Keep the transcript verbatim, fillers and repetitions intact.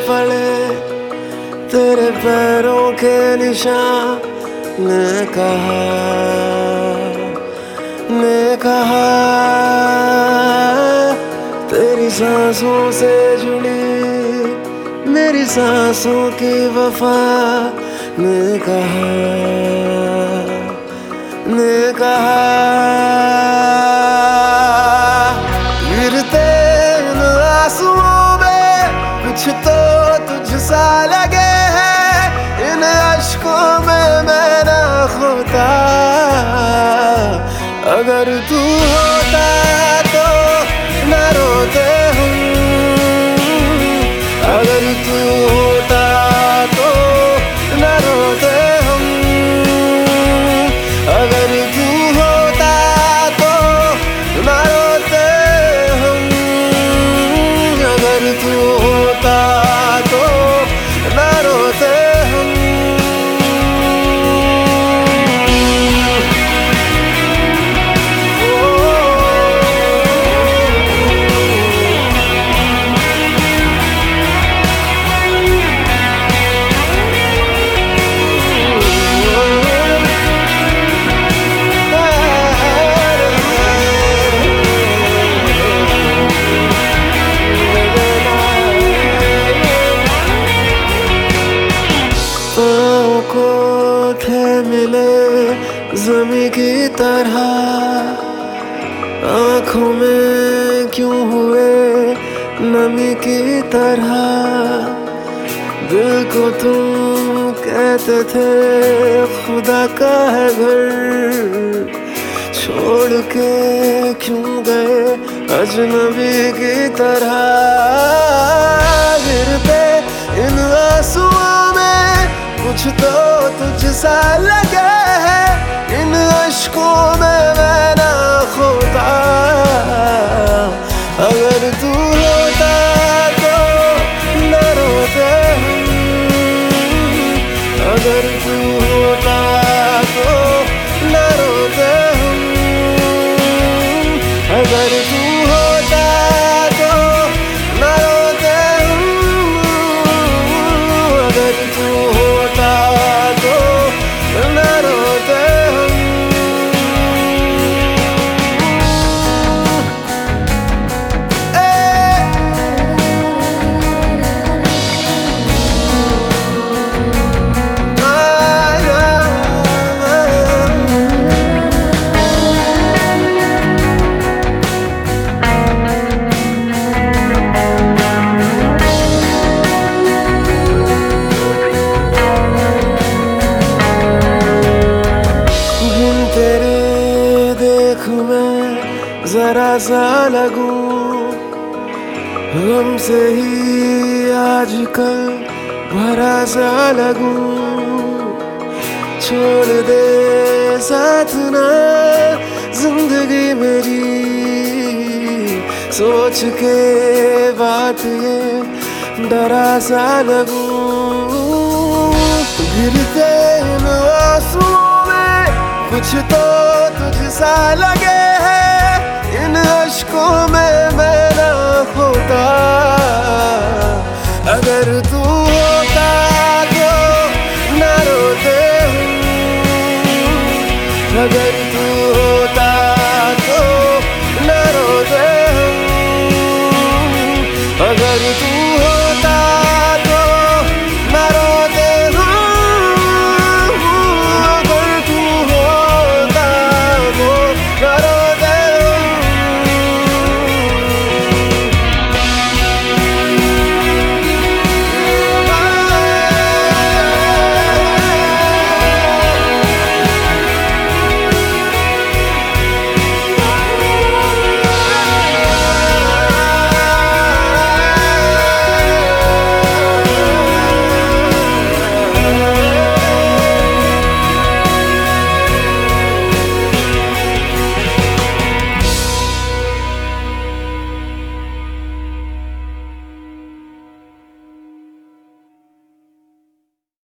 पड़े तेरे पैरों के निशान, ने कहा ने कहा तेरी सांसों से जुड़ी मेरी सांसों की वफा, ने कहा ने कहा गिरते इन आंसुओं में कुछ तो तुझसा लगे है, इन अश्कों में मैं ना खोता। अगर तू होता तो न रोते हम, अगर तू होता तो न रोते हम, अगर तू होता तो न रोते हम, अगर तू होता तो न रोते हम। मिले ज़मीं की तरह आँखों में क्यों हुए नमी की तरह, दिल को तुम कहते थे खुदा का है घर, छोड़ के क्यों गए अजनबी की तरह। गिरते इन आंसुओं में कुछ तो तुझसा लगे है, इन अश्कों में मैं ना खोता। अगर तू होता तो न रोते हम, अगर तू होता तो न रोते हम, अगर तू होता तो न रोते हम, अगर तू होता तो न रोते हम। जरा सा लगूं हमसे ही आजकल भरा सा लगूं, छोड़ दे साथ ना जिंदगी मेरी, सोच के बात ये डरा सा लगूं। गिरते इन आंसुओं में कुछ तो तुझसा लगे है, इन अश्कों में मैं ना खोता। अगर तू